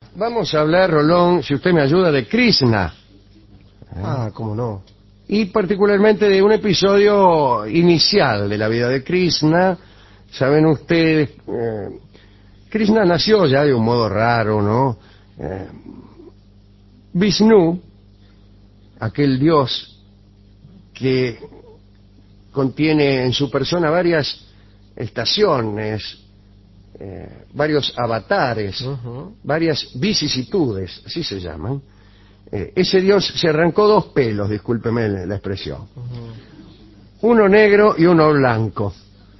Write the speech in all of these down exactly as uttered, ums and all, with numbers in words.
Vamos a hablar, Rolón, si usted me ayuda, de Krishna. Ah, cómo no. Y particularmente de un episodio inicial de la vida de Krishna. Saben ustedes, eh, Krishna nació ya de un modo raro, ¿no? Eh, Vishnu, aquel dios que contiene en su persona varias estaciones, eh, varios avatares, Uh-huh. varias vicisitudes, así se llaman. Eh, ese dios se arrancó dos pelos, discúlpeme la la expresión. Uh-huh. Uno negro y uno blanco.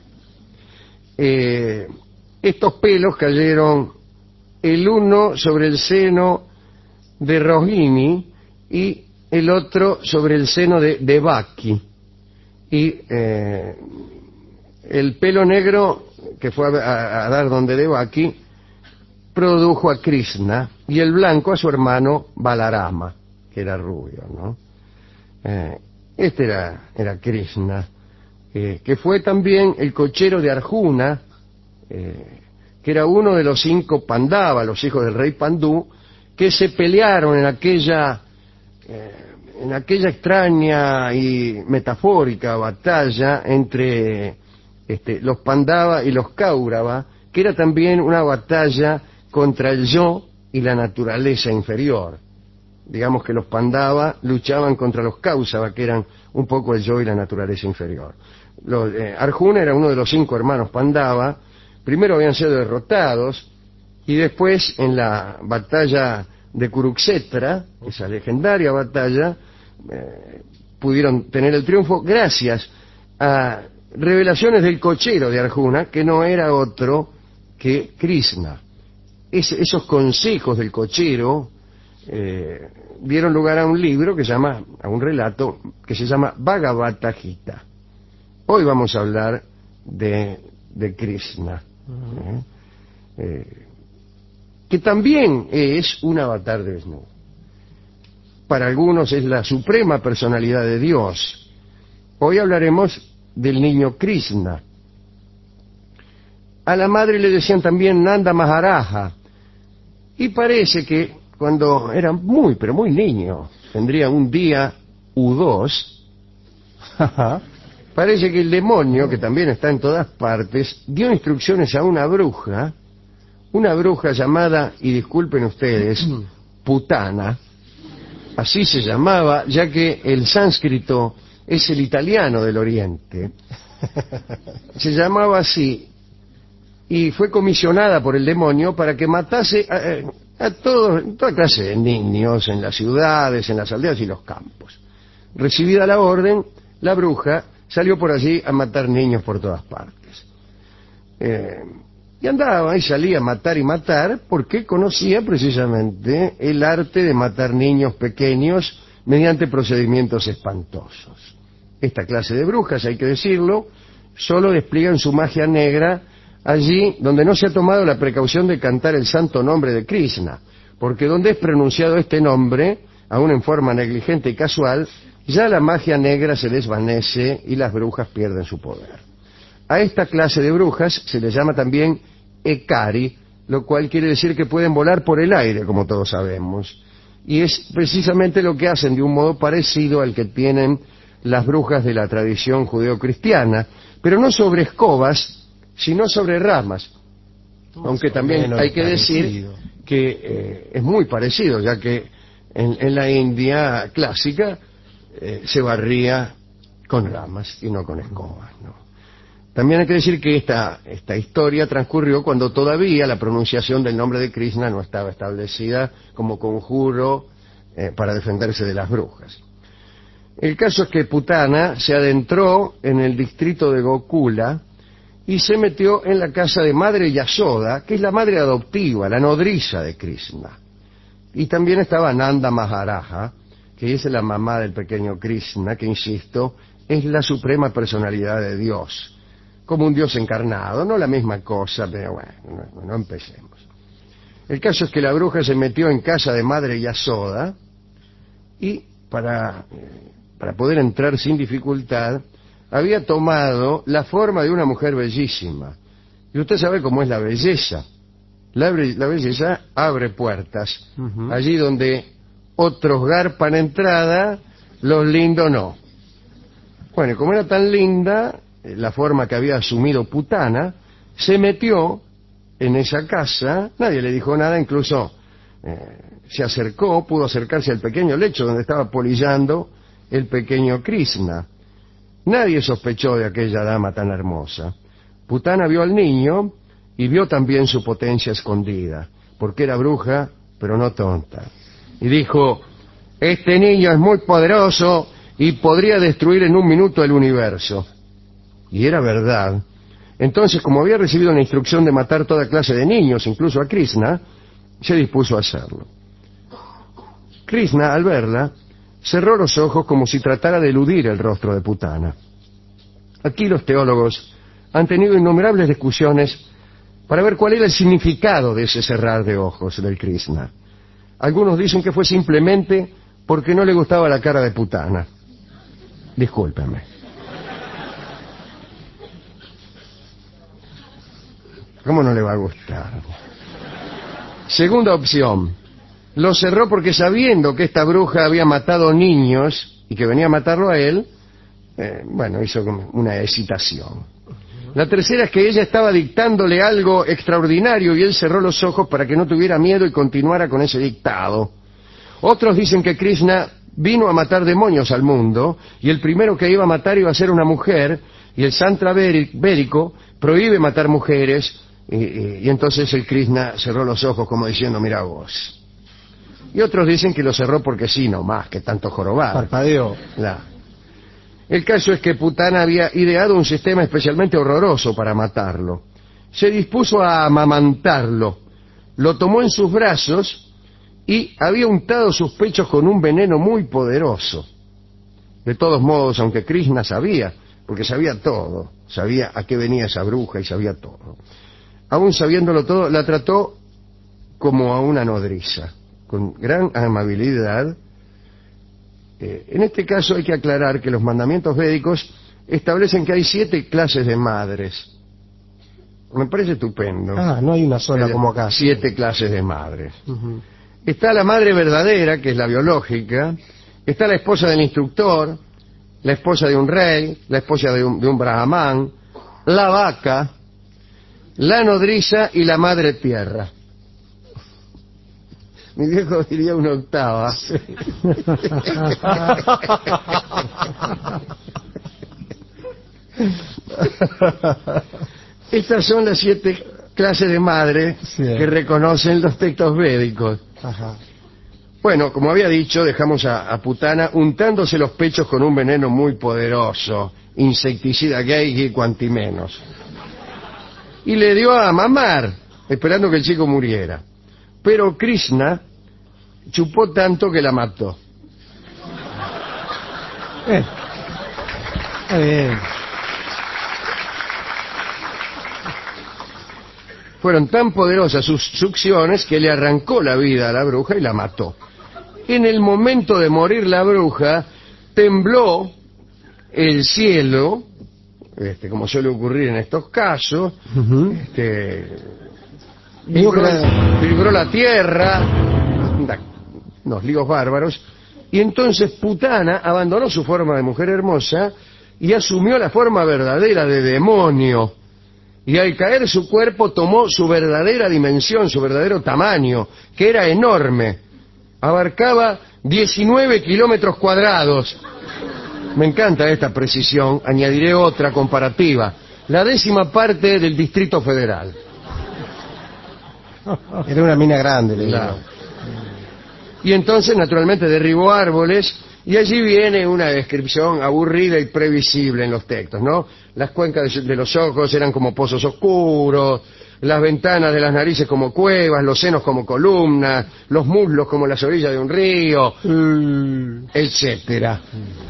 Eh, estos pelos cayeron el uno sobre el seno de Rohini y el otro sobre el seno de Devaki. Y eh, el pelo negro que fue a, a- a dar donde Devaki produjo a Krishna, y el blanco a su hermano Balarama, que era rubio, ¿no? Eh, este era, era Krishna, eh, que fue también el cochero de Arjuna, eh, que era uno de los cinco Pandava, los hijos del rey Pandú, que se pelearon en aquella eh, en aquella extraña y metafórica batalla entre este, los Pandava y los Kaurava, que era también una batalla contra el yo y la naturaleza inferior. Digamos que los Pandava luchaban contra los Kausava, que eran un poco el yo y la naturaleza inferior. Los, eh, Arjuna era uno de los cinco hermanos Pandava. Primero habían sido derrotados y después en la batalla de Kurukshetra, esa legendaria batalla, eh, pudieron tener el triunfo gracias a revelaciones del cochero de Arjuna, que no era otro que Krishna. Es, esos consejos del cochero eh, dieron lugar a un libro que se llama, a un relato que se llama Bhagavata Gita. Hoy vamos a hablar de, de Krishna, ¿eh? Eh, que también es un avatar de Vishnu. Para algunos es la suprema personalidad de Dios. Hoy hablaremos del niño Krishna. A la madre le decían también Nanda Maharaja, y parece que cuando era muy, pero muy niño, tendría un día u dos, parece que el demonio, que también está en todas partes, dio instrucciones a una bruja, una bruja llamada, y disculpen ustedes, Putana. Así se llamaba, ya que el sánscrito es el italiano del Oriente. Se llamaba así, y fue comisionada por el demonio para que matase a, a todos, toda clase de niños en las ciudades, en las aldeas y los campos. Recibida la orden, la bruja salió por allí a matar niños por todas partes. Eh, y andaba y salía a matar y matar porque conocía precisamente el arte de matar niños pequeños mediante procedimientos espantosos. Esta clase de brujas, hay que decirlo, solo despliegan su magia negra allí donde no se ha tomado la precaución de cantar el santo nombre de Krishna, porque donde es pronunciado este nombre, aún en forma negligente y casual, ya la magia negra se desvanece y las brujas pierden su poder. A esta clase de brujas se les llama también Ekari, lo cual quiere decir que pueden volar por el aire, como todos sabemos. Y es precisamente lo que hacen de un modo parecido al que tienen las brujas de la tradición judeocristiana, pero no sobre escobas, sino sobre ramas. Aunque también hay que decir que eh, es muy parecido, ya que en, en la India clásica eh, se barría con ramas y no con escobas, ¿no? También hay que decir que esta, esta historia transcurrió cuando todavía la pronunciación del nombre de Krishna no estaba establecida como conjuro eh, para defenderse de las brujas. El caso es que Putana se adentró en el distrito de Gokula y se metió en la casa de Madre Yasoda, que es la madre adoptiva, la nodriza de Krishna. Y también estaba Nanda Maharaja, que es la mamá del pequeño Krishna, que, insisto, es la suprema personalidad de Dios, como un Dios encarnado, no la misma cosa, pero bueno, no, no empecemos. El caso es que la bruja se metió en casa de Madre Yasoda y para, eh, para poder entrar sin dificultad había tomado la forma de una mujer bellísima. Y usted sabe cómo es la belleza. La, la belleza abre puertas. Ujú. Allí donde otros garpan entrada, los lindos no. Bueno, y como era tan linda, eh, la forma que había asumido Putana, se metió en esa casa, nadie le dijo nada, incluso eh, se acercó, pudo acercarse al pequeño lecho donde estaba polillando el pequeño Krishna. Nadie sospechó de aquella dama tan hermosa. Putana vio al niño y vio también su potencia escondida, porque era bruja, pero no tonta. Y dijo, este niño es muy poderoso y podría destruir en un minuto el universo. Y era verdad. Entonces, como había recibido una instrucción de matar toda clase de niños, incluso a Krishna, se dispuso a hacerlo. Krishna, al verla, cerró los ojos como si tratara de eludir el rostro de Putana. Aquí los teólogos han tenido innumerables discusiones para ver cuál era el significado de ese cerrar de ojos del Krishna. Algunos dicen que fue simplemente porque no le gustaba la cara de Putana. Discúlpenme. ¿Cómo no le va a gustar? Segunda opción. Lo cerró porque sabiendo que esta bruja había matado niños y que venía a matarlo a él, eh, bueno, hizo como una hesitación. La tercera es que ella estaba dictándole algo extraordinario y él cerró los ojos para que no tuviera miedo y continuara con ese dictado. Otros dicen que Krishna vino a matar demonios al mundo y el primero que iba a matar iba a ser una mujer y el Santra védico prohíbe matar mujeres y, y, y entonces el Krishna cerró los ojos como diciendo, mira vos. Y otros dicen que lo cerró porque sí, no más, que tanto jorobar. Parpadeó. La. El caso es que Putana había ideado un sistema especialmente horroroso para matarlo. Se dispuso a amamantarlo, lo tomó en sus brazos y había untado sus pechos con un veneno muy poderoso. De todos modos, aunque Krishna sabía, porque sabía todo, sabía a qué venía esa bruja y sabía todo, aún sabiéndolo todo, la trató como a una nodriza, con gran amabilidad. Eh, en este caso hay que aclarar que los mandamientos védicos establecen que hay siete clases de madres. Me parece estupendo. Ah, no hay una sola Hay como acá. Siete clases de madres. Ujú. Está la madre verdadera, que es la biológica. Está la esposa del instructor, la esposa de un rey, la esposa de un, de un brahmán, la vaca, la nodriza y la madre tierra. Mi viejo diría una octava. Estas son las siete clases de madre Sí. que reconocen los textos védicos. Ajá. Bueno, como había dicho, dejamos a, a Putana untándose los pechos con un veneno muy poderoso, insecticida gay y cuanti menos. Y le dio a mamar, esperando que el chico muriera. Pero Krishna chupó tanto que la mató. Eh. Está bien. Fueron tan poderosas sus succiones que le arrancó la vida a la bruja y la mató. En el momento de morir la bruja, tembló el cielo, este, como suele ocurrir en estos casos, Ujú. este, Digo que vibró, la- vibró la tierra, da- unos líos bárbaros, y entonces Putana abandonó su forma de mujer hermosa y asumió la forma verdadera de demonio. Y al caer su cuerpo tomó su verdadera dimensión, su verdadero tamaño, que era enorme. Abarcaba diecinueve kilómetros cuadrados. Me encanta esta precisión, añadiré otra comparativa. La décima parte del Distrito Federal. Era una mina grande, le digo. Claro. Y entonces, naturalmente, derribó árboles, y allí viene una descripción aburrida y previsible en los textos, ¿no? Las cuencas de los ojos eran como pozos oscuros, las ventanas de las narices como cuevas, los senos como columnas, los muslos como las orillas de un río, Mm. etcétera.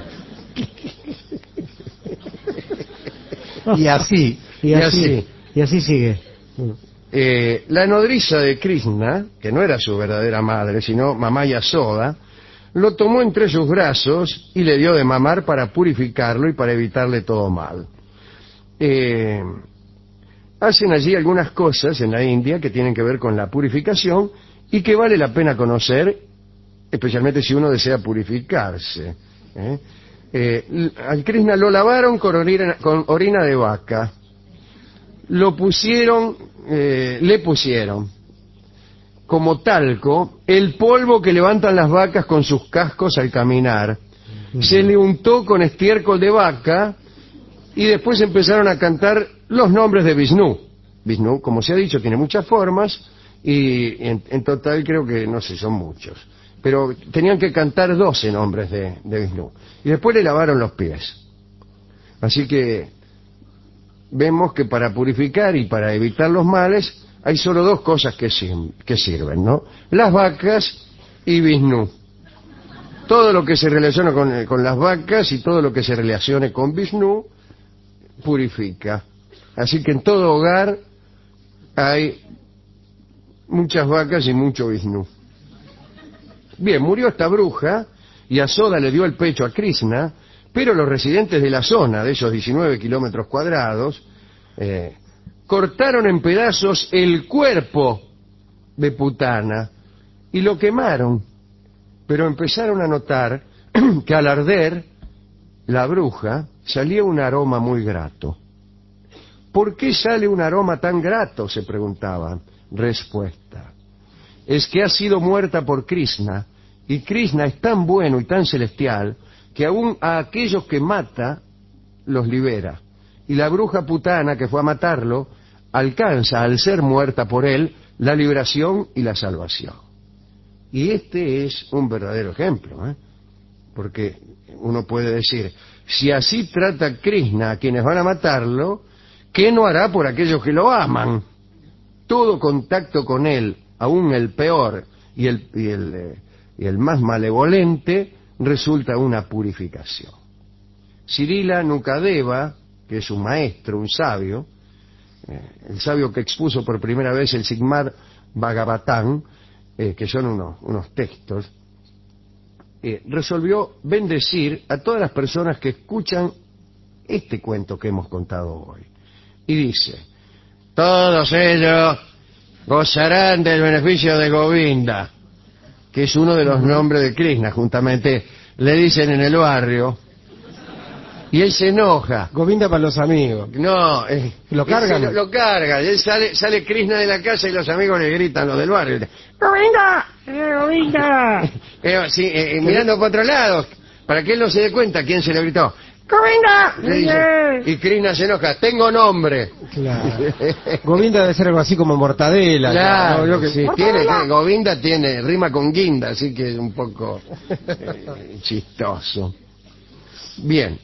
Y así, y Y así, así. y así sigue. Eh, la nodriza de Krishna, que no era su verdadera madre, sino mamá Yasoda, lo tomó entre sus brazos y le dio de mamar para purificarlo y para evitarle todo mal. Eh, hacen allí algunas cosas en la India que tienen que ver con la purificación y que vale la pena conocer, especialmente si uno desea purificarse. ¿eh? Eh, al Krishna lo lavaron con orina, con orina de vaca, lo pusieron, eh, le pusieron como talco el polvo que levantan las vacas con sus cascos al caminar, uh-huh. se le untó con estiércol de vaca y después empezaron a cantar los nombres de Vishnu. Vishnu, como se ha dicho, tiene muchas formas y en, en total creo que, no sé, son muchos. Pero tenían que cantar doce nombres de, de Vishnu. Y después le lavaron los pies. Así que vemos que para purificar y para evitar los males hay solo dos cosas que, sir que sirven, ¿no? Las vacas y Vishnu. Todo lo que se relaciona con, con las vacas y todo lo que se relacione con Vishnu purifica. Así que en todo hogar hay muchas vacas y mucho Vishnu. Bien, murió esta bruja y Yasoda le dio el pecho a Krishna, pero los residentes de la zona, de esos diecinueve kilómetros cuadrados, eh, cortaron en pedazos el cuerpo de Putana y lo quemaron, pero empezaron a notar que al arder la bruja salía un aroma muy grato. ¿Por qué sale un aroma tan grato?, se preguntaban. Respuesta: es que ha sido muerta por Krishna, y Krishna es tan bueno y tan celestial que aún a aquellos que mata los libera. Y la bruja Putana que fue a matarlo alcanza, al ser muerta por él, la liberación y la salvación. Y este es un verdadero ejemplo, ¿eh? Porque uno puede decir, si así trata Krishna a quienes van a matarlo, ¿qué no hará por aquellos que lo aman? Todo contacto con él, aún el peor y el, y el, eh, y el más malevolente, resulta una purificación. Srila Nukadeva, que es un maestro, un sabio, eh, el sabio que expuso por primera vez el Srimad Bhagavatam, eh, que son unos, unos textos, eh, resolvió bendecir a todas las personas que escuchan este cuento que hemos contado hoy. Y dice: todos ellos gozarán del beneficio de Govinda, que es uno de los nombres de Krishna, juntamente le dicen en el barrio, y él se enoja. Govinda para los amigos. No, eh, lo cargan. Lo, lo carga, y él sale, sale Krishna de la casa y los amigos le gritan, los del barrio, ¡Govinda! ¡Eh, Govinda! eh, sí, eh, mirando para otro lado, para que él no se dé cuenta quién se le gritó. ¡Govinda! Le dice, y Krishna se enoja, tengo nombre. Claro. Govinda debe ser algo así como mortadela. Claro, ¿no? que sí, tiene, tiene, Govinda tiene, rima con guinda, así que es un poco eh, chistoso. Bien,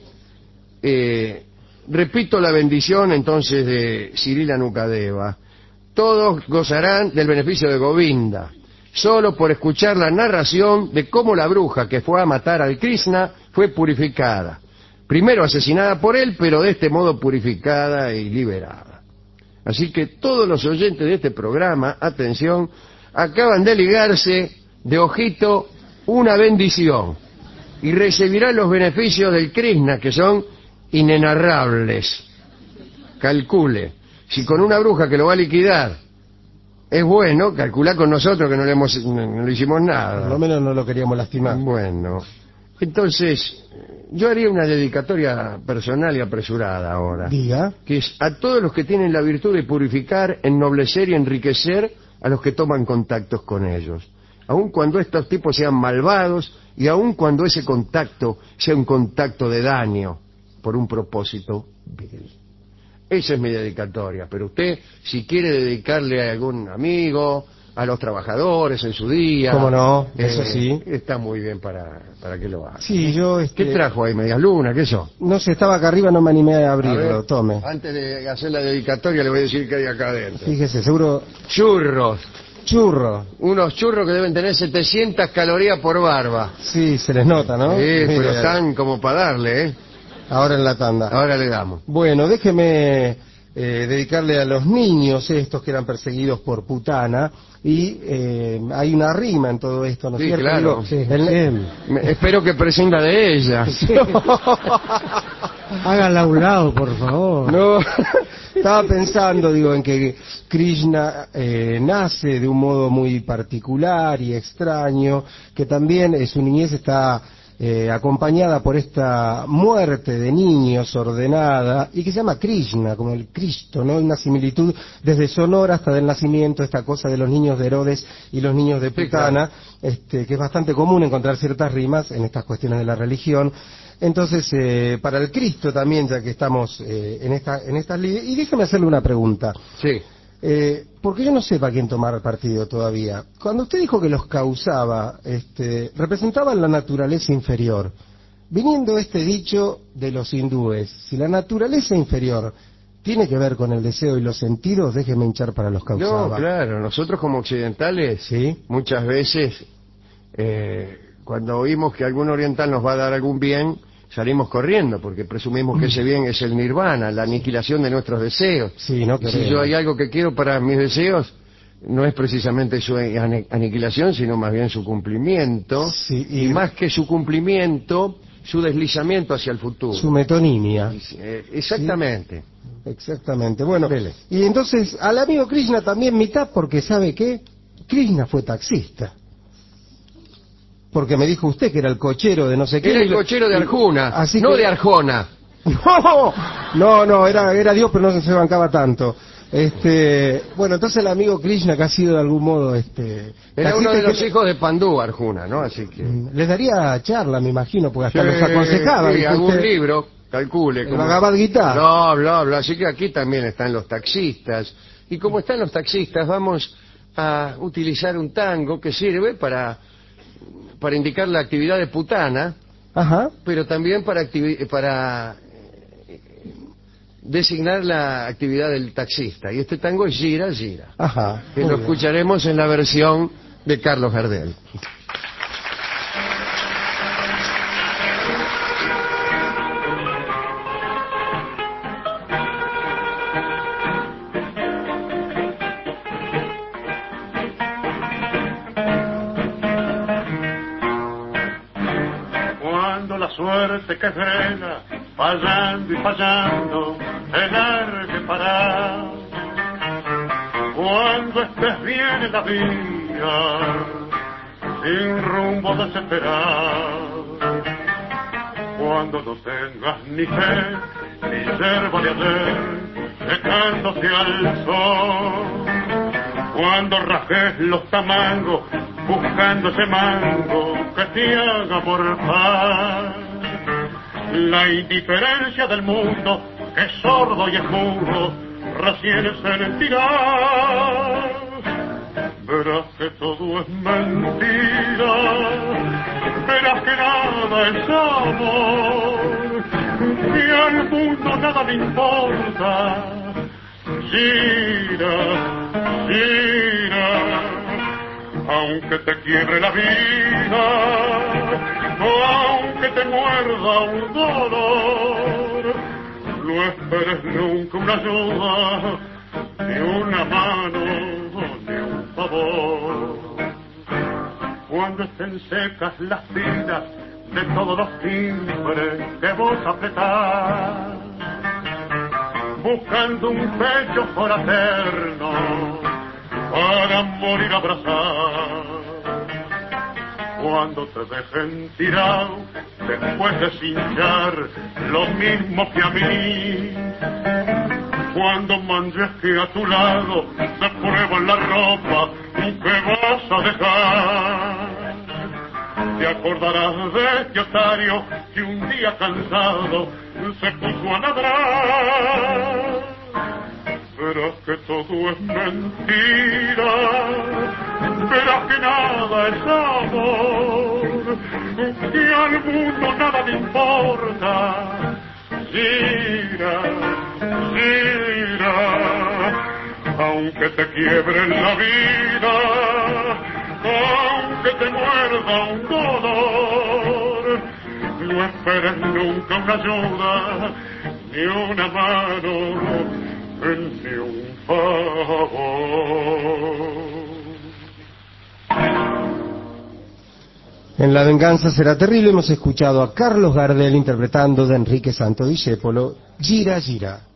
eh, repito la bendición entonces de Srila Nukadeva. Todos gozarán del beneficio de Govinda, solo por escuchar la narración de cómo la bruja que fue a matar al Krishna fue purificada. Primero asesinada por él, pero de este modo purificada y liberada. Así que todos los oyentes de este programa, atención, acaban de ligarse de ojito una bendición y recibirán los beneficios del Krishna, que son inenarrables. Calcule, si con una bruja que lo va a liquidar es bueno, calcula con nosotros que no le, hemos, no le hicimos nada. Por lo menos no lo queríamos lastimar. Bueno, entonces yo haría una dedicatoria personal y apresurada ahora. Diga. Que es a todos los que tienen la virtud de purificar, ennoblecer y enriquecer a los que toman contactos con ellos. Aun cuando estos tipos sean malvados y aun cuando ese contacto sea un contacto de daño por un propósito vil. Esa es mi dedicatoria, pero usted, si quiere dedicarle a algún amigo, a los trabajadores en su día... ¿Cómo no? Eh, Eso sí. Está muy bien para, para que lo haga. Sí, yo... Este... ¿Qué trajo ahí? ¿Medias lunas? ¿Qué eso? No sé, estaba acá arriba, no me animé a abrirlo. A ver, tome. Antes de hacer la dedicatoria le voy a decir que hay acá adentro. Fíjese, seguro... Churros. Churro. Unos churros que deben tener setecientas calorías por barba. Sí, se les nota, ¿no? Sí, pero Mire, están como para darle, ¿eh? ahora en la tanda. Ahora le damos. Bueno, déjeme eh, dedicarle a los niños estos que eran perseguidos por Putana, y eh, hay una rima en todo esto, ¿no es Sí, cierto? claro. Digo, Sí. el- Me- espero que prescinda de ella. Hágala a un lado, por favor. No, estaba pensando, digo, en que Krishna eh, nace de un modo muy particular y extraño, que también eh, su niñez está eh, acompañada por esta muerte de niños ordenada, y que se llama Krishna, como el Cristo, ¿no? Una similitud desde Sonora hasta del nacimiento, esta cosa de los niños de Herodes y los niños de Putana, sí, claro. este, que es bastante común encontrar ciertas rimas en estas cuestiones de la religión. Entonces, eh, para el Cristo también, ya que estamos eh, en esta en estas líneas, y déjeme hacerle una pregunta. Sí. Eh, porque yo no sé para quién tomar partido todavía. Cuando usted dijo que los causaba, este, representaban la naturaleza inferior. Viniendo este dicho de los hindúes, si la naturaleza inferior tiene que ver con el deseo y los sentidos, déjeme hinchar para los causaba. No, claro, nosotros como occidentales, ¿sí? Muchas veces, eh, cuando oímos que algún oriental nos va a dar algún bien, salimos corriendo, porque presumimos que ese bien es el nirvana, la aniquilación de nuestros deseos. Sí, no y si yo hay algo que quiero para mis deseos, no es precisamente su aniquilación, sino más bien su cumplimiento, sí, y... y más que su cumplimiento, su deslizamiento hacia el futuro. Su metonimia. Eh, exactamente. ¿Sí? Exactamente. Bueno, Vele. Y entonces al amigo Krishna también mitad, porque ¿sabe qué? Krishna fue taxista. Porque me dijo usted que era el cochero de no sé qué. Era el cochero de Arjuna, así no que... de Arjona. No, no, no, era, era Dios, pero no se bancaba tanto. Este, bueno, entonces el amigo Krishna, que ha sido de algún modo, este, era uno de los que... hijos de Pandú, Arjuna, ¿no? Así que les daría charla, me imagino, porque hasta sí, los aconsejaba. Sí, algún usted... libro, calcule. Como... Bhagavad Gita. No, bla, bla. Así que aquí también están los taxistas. Y como están los taxistas, vamos a utilizar un tango que sirve para para indicar la actividad de Putana, ajá, pero también para para designar la actividad del taxista. Y este tango es Gira, Gira. Ajá. Que lo bien. escucharemos en la versión de Carlos Gardel. Suerte que frena, fallando y fallando, tener que parar. Cuando estés bien en la vida, sin rumbo desesperar. Cuando no tengas ni fe, ni yerba de ayer, secándose al sol. Cuando rajes los tamangos, buscando ese mango que te haga por paz. La indiferencia del mundo, que es sordo y es mudo, recién sentirás. Verás que todo es mentira, verás que nada es amor, que al mundo nada le importa. Gira, gira, aunque te quiebre la vida, aunque te muerda un dolor, no esperes nunca una ayuda, ni una mano, ni un favor. Cuando estén secas las filas de todos los timbres que vos apretás, buscando un pecho fraterno para morir abrazado. Cuando te dejen tirado después de cinchar lo mismo que a mí, cuando manches que a tu lado se prueba la ropa que vas a dejar, te acordarás de este otario que un día cansado se puso a ladrar. Verás que todo es mentira, verás que nada es amor, que al mundo nada le importa. Gira, gira, aunque te quiebre la vida, aunque te muerda un dolor, no esperes nunca una ayuda, ni una mano, ni un favor. En La venganza será terrible hemos escuchado a Carlos Gardel interpretando de Enrique Santo Discépolo, Gira, Gira.